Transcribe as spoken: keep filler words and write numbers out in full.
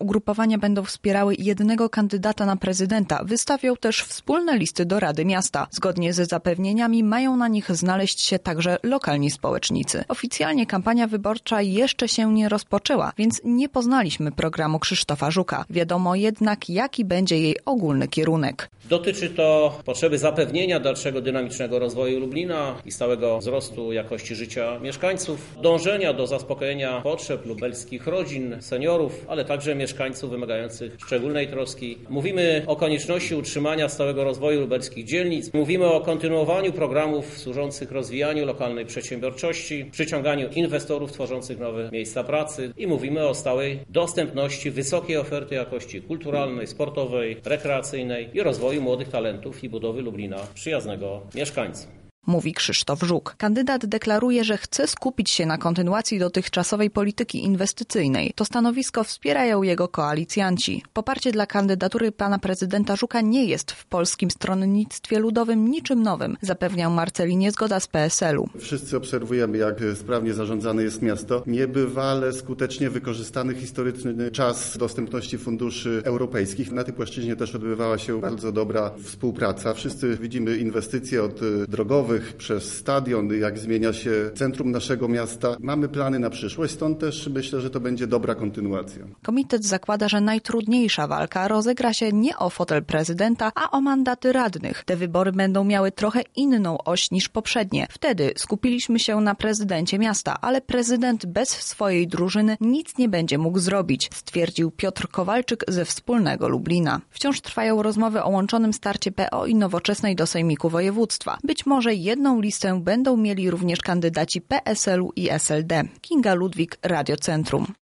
ugrupowania będą wspierały jednego kandydata na prezydenta. Wystawią też wspólne listy do Rady Miasta. Zgodnie ze zapewnieniami mają na nich znaleźć się także lokalni społecznicy. Oficjalnie kampania wyborcza jeszcze się nie rozpoczęła, więc nie poznaliśmy programu Krzysztofa Żuka. Wiadomo jednak, jaki będzie jej ogólny kierunek. Dotyczy to potrzeby zapewnienia dalszego dynamicznego rozwoju Lublina i stałego wzrostu jakości życia mieszkańców, dążenia do zaspokojenia potrzeb lubelskich rodzin, seniorów, ale także mieszkańców wymagających szczególnej troski. Mówimy o konieczności utrzymania stałego rozwoju lubelskich dzielnic. Mówimy o kontynuowaniu programów służących rozwijaniu lokalnej przedsiębiorczości, przyciąganiu inwestorów tworzących nowe miejsca pracy i mówimy o stałej dostępności wysokiej oferty jakości kulturalnej, sportowej, rekreacyjnej i rozwoju młodych talentów i budowy Lublina przyjaznego mieszkańcom. Mówi Krzysztof Żuk. Kandydat deklaruje, że chce skupić się na kontynuacji dotychczasowej polityki inwestycyjnej. To stanowisko wspierają jego koalicjanci. Poparcie dla kandydatury pana prezydenta Żuka nie jest w polskim stronnictwie ludowym niczym nowym, zapewniał Marceli Niezgoda z P S L u. Wszyscy obserwujemy, jak sprawnie zarządzane jest miasto. Niebywale skutecznie wykorzystany historyczny czas dostępności funduszy europejskich. Na tej płaszczyźnie też odbywała się bardzo dobra współpraca. Wszyscy widzimy inwestycje od drogowych, przez stadion, jak zmienia się centrum naszego miasta. Mamy plany na przyszłość, stąd też myślę, że to będzie dobra kontynuacja. Komitet zakłada, że najtrudniejsza walka rozegra się nie o fotel prezydenta, a o mandaty radnych. Te wybory będą miały trochę inną oś niż poprzednie. Wtedy skupiliśmy się na prezydencie miasta, ale prezydent bez swojej drużyny nic nie będzie mógł zrobić, stwierdził Piotr Kowalczyk ze Wspólnego Lublina. Wciąż trwają rozmowy o łączonym starcie P O i Nowoczesnej do Sejmiku Województwa. Być może jedną listę będą mieli również kandydaci P S L u i S L D. Kinga Ludwik, Radio Centrum.